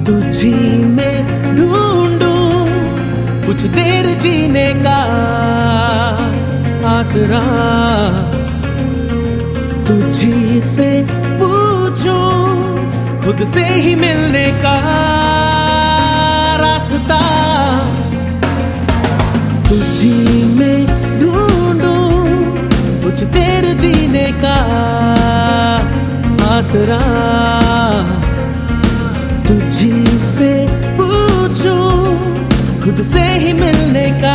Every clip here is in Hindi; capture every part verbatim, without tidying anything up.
तुझी में ढूंढूं कुछ देर जीने का आसरा, तुझी से पूछूं खुद से ही मिलने का रास्ता। तुझी में ढूंढूं कुछ देर जीने का आसरा, तुझी से पूछूं खुद से ही मिलने का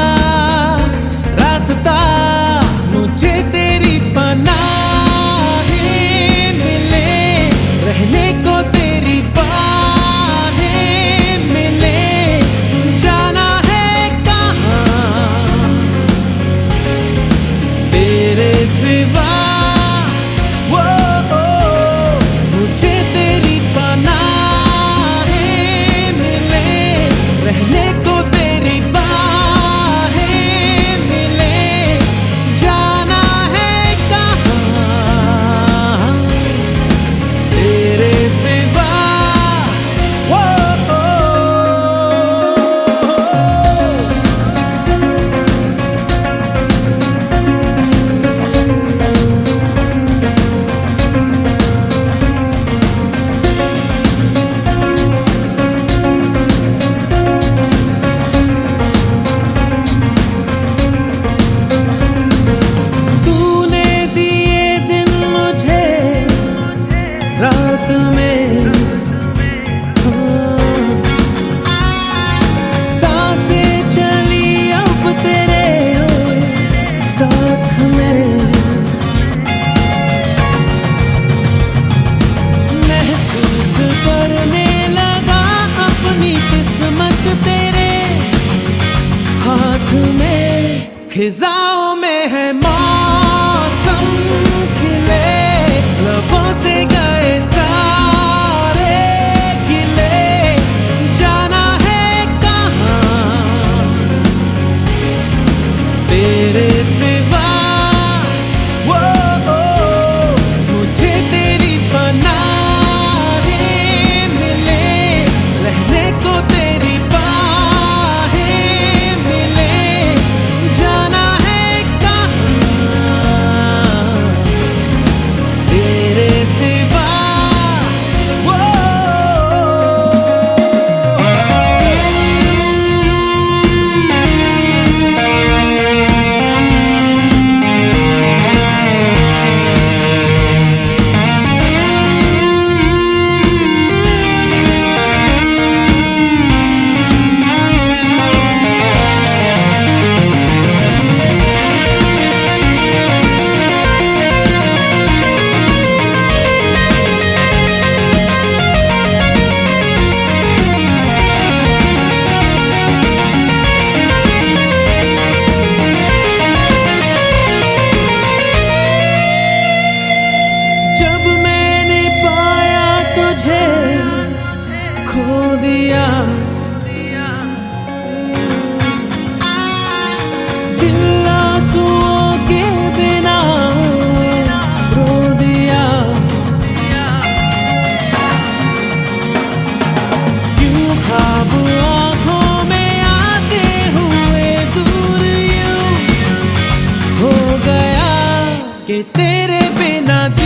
रास्ता। मुझे तेरी पनाहें मिले, रहने को तेरी बाहें मिले, जाना है कहाँ तेरे सिवा। वो मुझे तेरी पनाहें मिले, रहने को तेरी बाहें मिले, जाना है कहाँ तेरे सिवा। वो रात में सांसें चली अब तेरे साथ में, महसूस करने लगा अपनी किस्मत तेरे हाथ में। खिजाओं में है मौसम खिले, लबों से गए सारे गिले, जाना है कहाँ तेरे सिवा। वो मुझे तेरी पनाहें मिले, रहने को तेरी बाहें मिले, जाना है कहाँ तेरे सिवा। वो जब मैंने पाया तुझे खो दिया, दिल आंसुओं के बिना रो दिया। क्यों ख्वाब आँखों में आते हुए दूर यूं हो गया कि तेरे बिना